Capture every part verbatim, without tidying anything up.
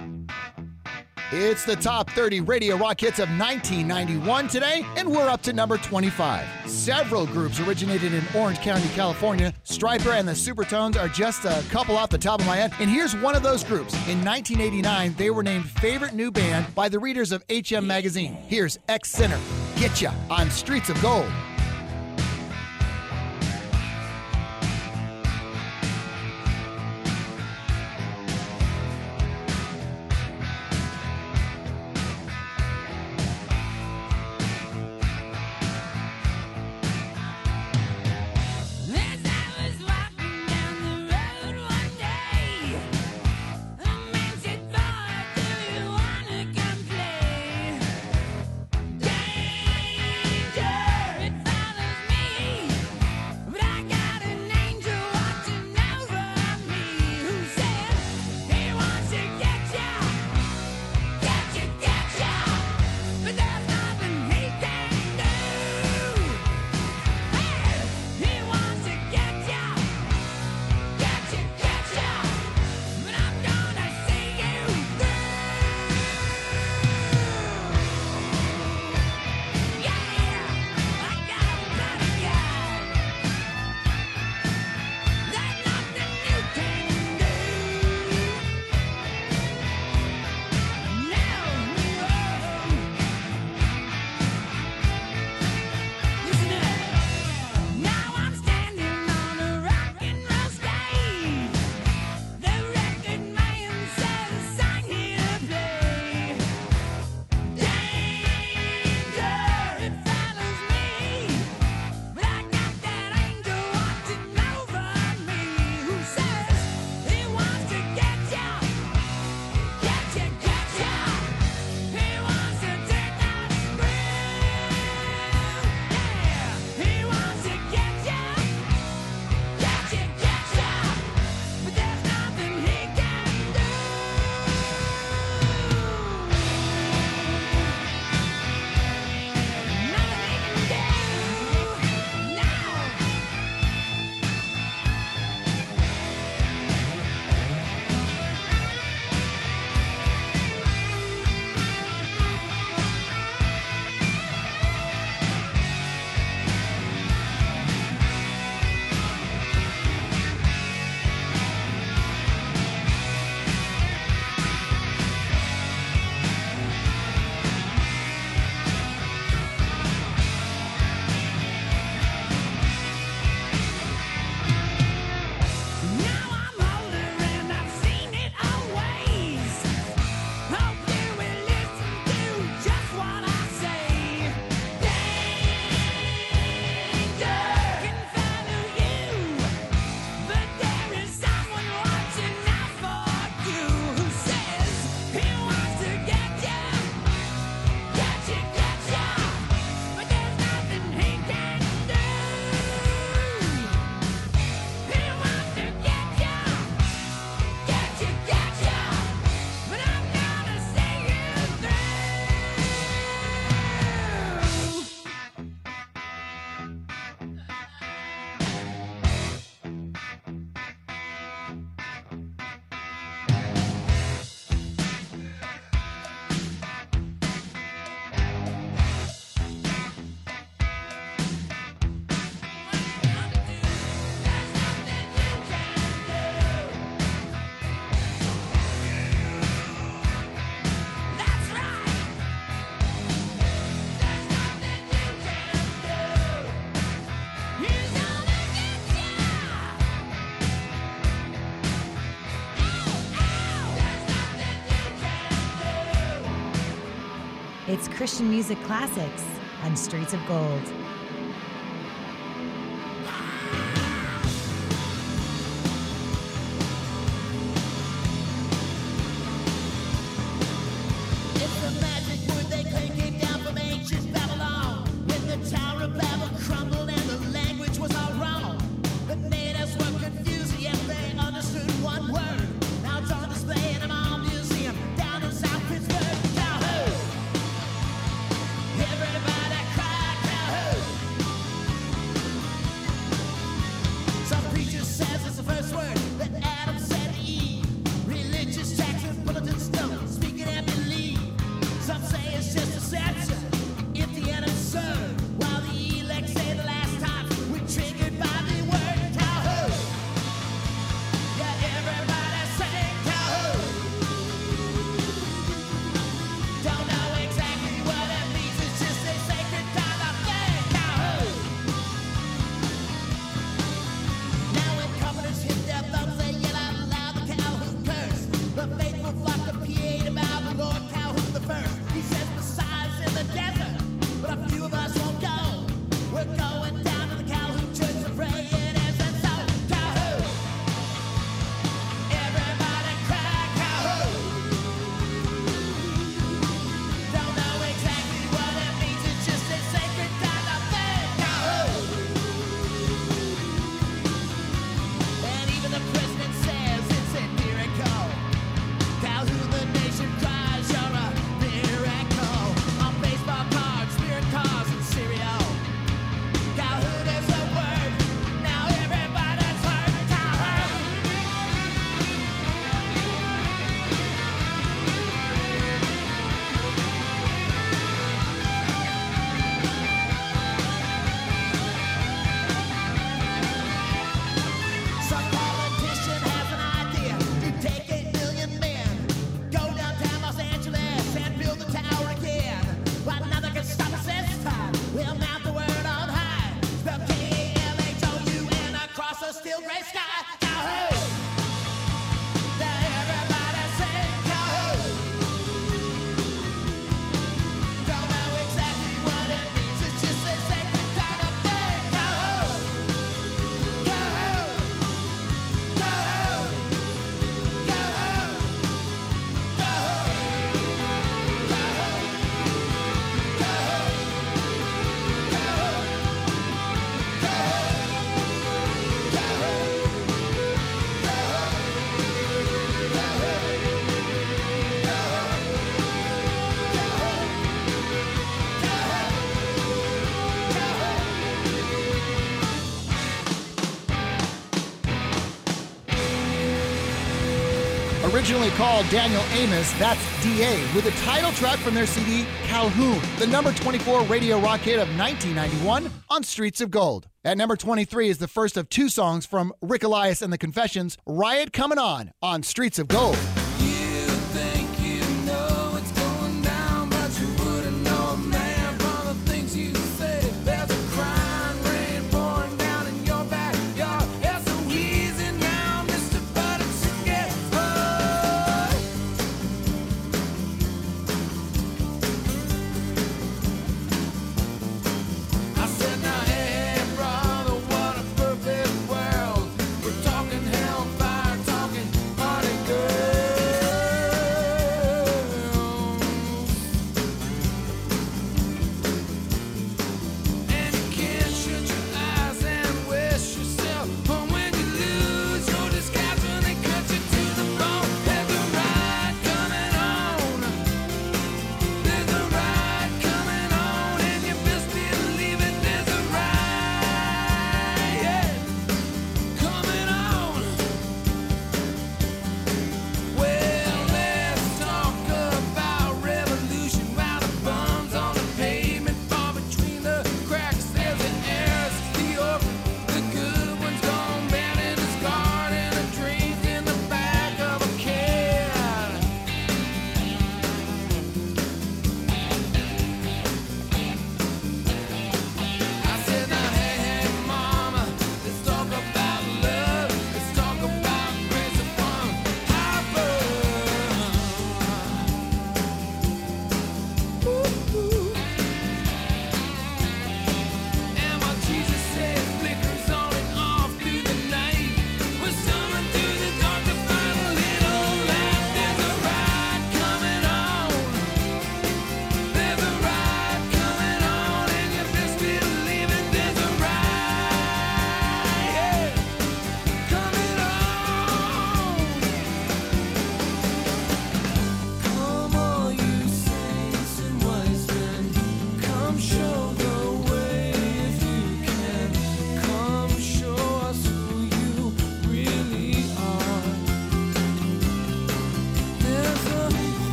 It's the top thirty radio rock hits of nineteen ninety-one today, and we're up to number twenty-five. Several groups originated in Orange County, California. Stryper and the Supertones are just a couple off the top of my head, and here's one of those groups. In nineteen eighty-nine, they were named Favorite New Band by the readers of H M Magazine. Here's X-Sinner, Getcha on Streets of Gold. It's Christian Music Classics on Streets of Gold. Everybody cry, cry, Originally called Daniel Amos, that's D A, with a title track from their C D, Calhoun, the number twenty-four radio rock hit of nineteen ninety-one on Streets of Gold. At number twenty-three is the first of two songs from Rick Elias and the Confessions, Riot Coming On on Streets of Gold. Talking hellfire, talking party girl.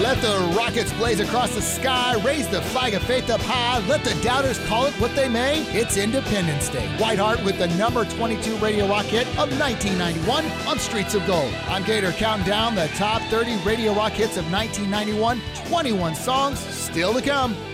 Let the rockets blaze across the sky, raise the flag of faith up high, let the doubters call it what they may. It's Independence Day. Whiteheart with the number twenty-two Radio Rock hit of nineteen ninety-one on Streets of Gold. I'm Gator counting down the top thirty Radio Rock hits of nineteen ninety-one. twenty-one songs still to come.